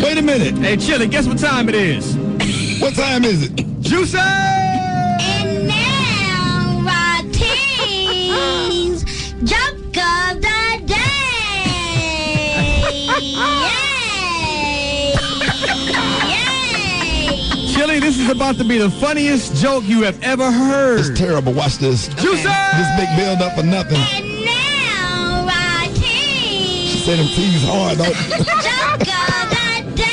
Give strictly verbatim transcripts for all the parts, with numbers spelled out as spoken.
Wait a minute. Hey, Chili, guess what time it is? What time is it? Juicy! And now, Rocky's joke of the day. Yay! Yay! Chili, this is about to be the funniest joke you have ever heard. It's terrible. Watch this. Juicy! This big build up for nothing. And now, Rocky's She said them T's hard, though. joke of the day.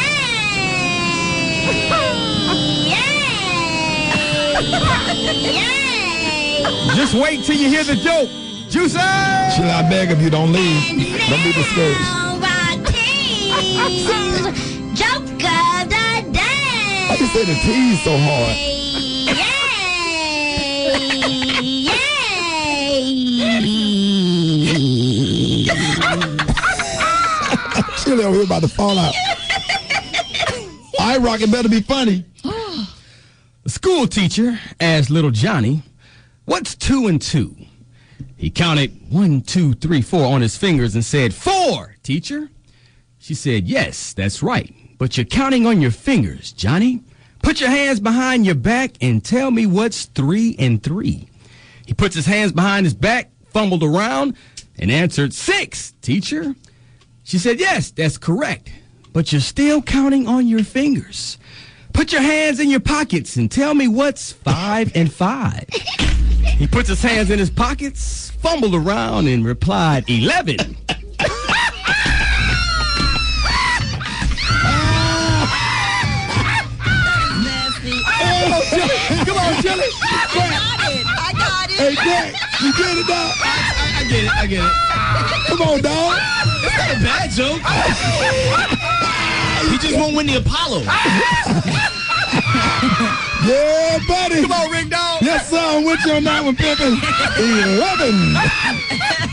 Yay! Yay! Just wait till you hear the joke. Juicy! Chili, I beg of you, don't leave. Don't be discouraged. Now, Rocky's joke of the day. Why you say the T's so hard? Chili over here about to fall out. All right, Rock, it better be funny. The school teacher asked little Johnny, "What's two and two?" He counted one, two, three, four on his fingers and said, "Four, teacher." She said, "Yes, that's right. But you're counting on your fingers, Johnny. Put your hands behind your back and tell me what's three and three." He puts his hands behind his back, fumbled around, and answered, "Six, teacher." She said, "Yes, that's correct. But you're still counting on your fingers. Put your hands in your pockets and tell me what's five and five." He puts his hands in his pockets, fumbled around, and replied, "Eleven." Come on, Chili. I got it. I got it. Hey, Jack, you get it, dog? I, I get it. I get it. Come on, dog. It's not a bad joke. He just won't win the Apollo. Yeah, buddy. Come on, Rick Dog. Yes, sir. I'm with you on that one, pimpin'. Eleven.